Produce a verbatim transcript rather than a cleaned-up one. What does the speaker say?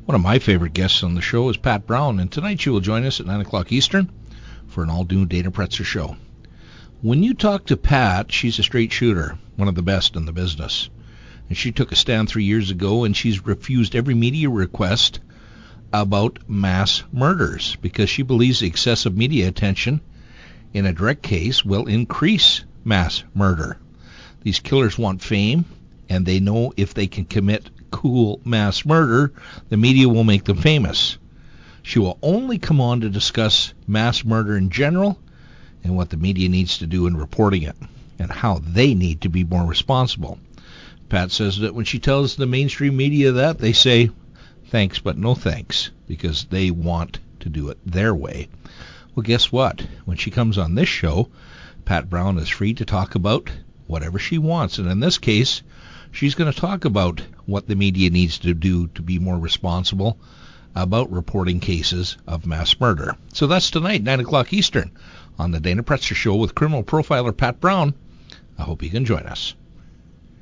One of my favorite guests on the show is Pat Brown, and tonight she will join us at nine o'clock Eastern for an all-new Dana Pretzer show. When you talk to Pat, she's a straight shooter, one of the best in the business. And she took a stand three years ago, and she's refused every media request about mass murders because she believes excessive media attention in a direct case will increase mass murder. These killers want fame, and they know if they can commit cool mass murder, the media will make them famous. She will only come on to discuss mass murder in general and what the media needs to do in reporting it and how they need to be more responsible. Pat says that when she tells the mainstream media that, they say, thanks but no thanks, because they want to do it their way. Well, guess what? When she comes on this show, Pat Brown is free to talk about whatever she wants. And in this case, she's going to talk about what the media needs to do to be more responsible about reporting cases of mass murder. So that's tonight, nine o'clock Eastern, on the Dana Pretzer Show with criminal profiler Pat Brown. I hope you can join us.